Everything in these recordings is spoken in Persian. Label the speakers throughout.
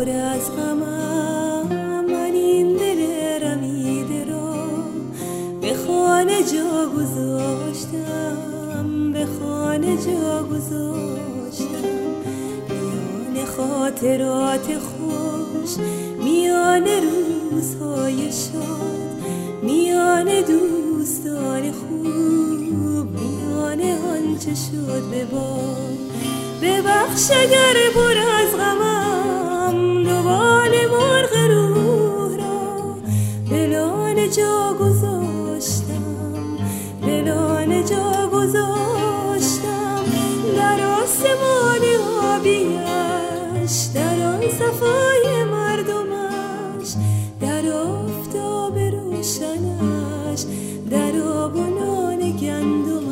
Speaker 1: پر از غمم، من این دل رمیده را به خانه جا گذاشتم، به خانه جا گذاشتم. میان خاطرات خوش، میان روزهای شاد، میان دوستان خوب، میان آنچه شد به باد. ببخش اگر پر از غمم دوبال مرغ روح را بلان جا گذاشتم، بلان جا گذاشتم. در آسمان آبیش، در آن صفای مردمش، در آفتاب روشنش، در آب و نان گندمش.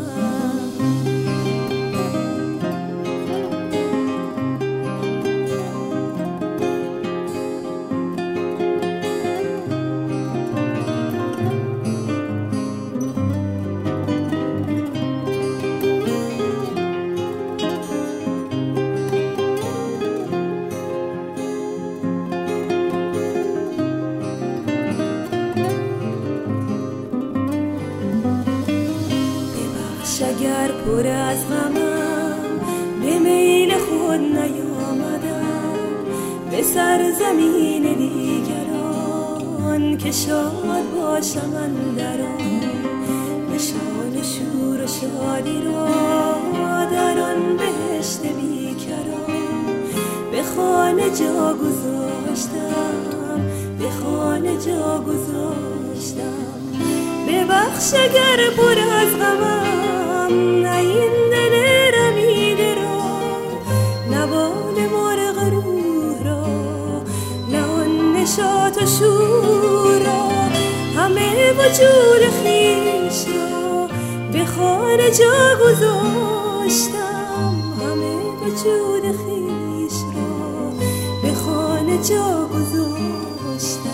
Speaker 1: اگر پر از غمم به میل خود نیامدم، به سرزمین دیگران که شاد باشم اندر آن، نشان شور و شادی را در آن بهشت بیکران به خانه جا گذاشتم، به خانه جا گذاشتم. ببخش اگر پر از غمم، نه این دل رمیده را، نه بال مرغ روح را، نه آن نشاط و شور را. همه وجود خویش را به خانه جا گذاشتم، همه وجود خویش را به خانه جا گذاشتم.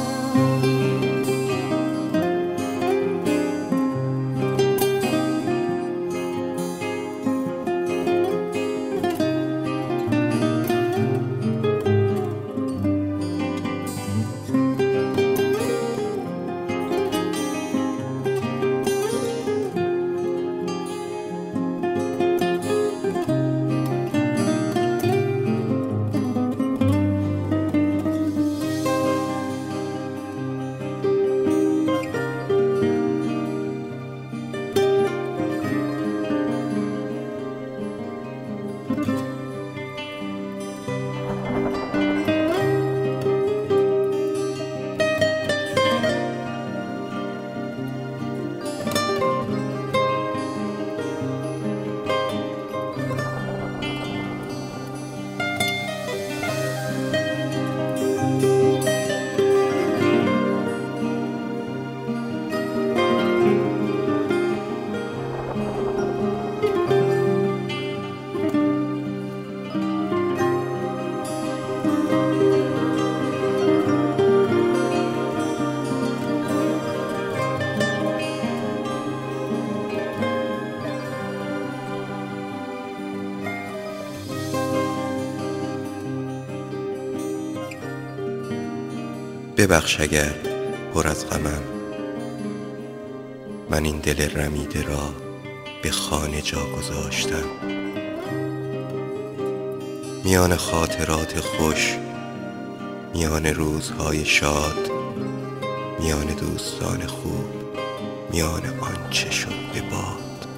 Speaker 2: ببخش اگر پر از غمم، من این دل رمیده را به خانه جا گذاشتم. میان خاطرات خوش، میان روزهای شاد، میان دوستان خوب، میان آنچه شد به باد.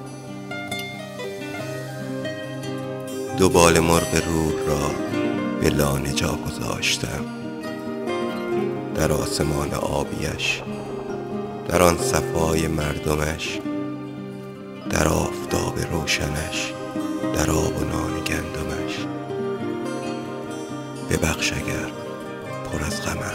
Speaker 2: دو بال مرغ روح را به لانه جا گذاشتم، در آسمان آبیش، در آن صفای مردمش، در آفتاب روشنش، در آب و نان گندمش. ببخش اگر پر از غمم.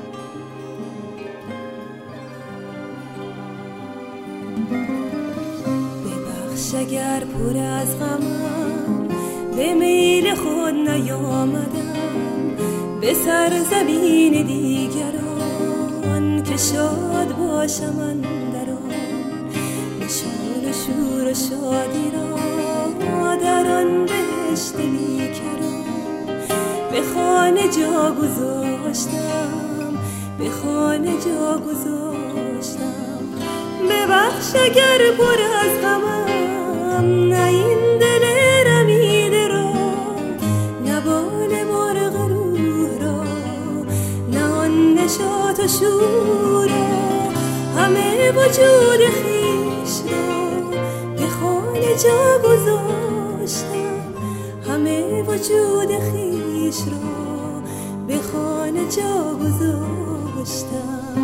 Speaker 1: ببخش اگر پر از غمم، به میل خود نیامدم، به سرزمین دیگران که شاد باشم اندر آن، نشان شور و شادی را در آن بهشت بیکران به خانه جا گذاشتم، به خانه جا گذاشتم. ببخش اگر پر از غمم، نه این دل رمیده را، نه بال مرغ روح را، نه آن نشاط و شور را، همه وجود خویش را به خانه جا گذاشتم، همه وجود خویش را به خانه جا گذاشتم.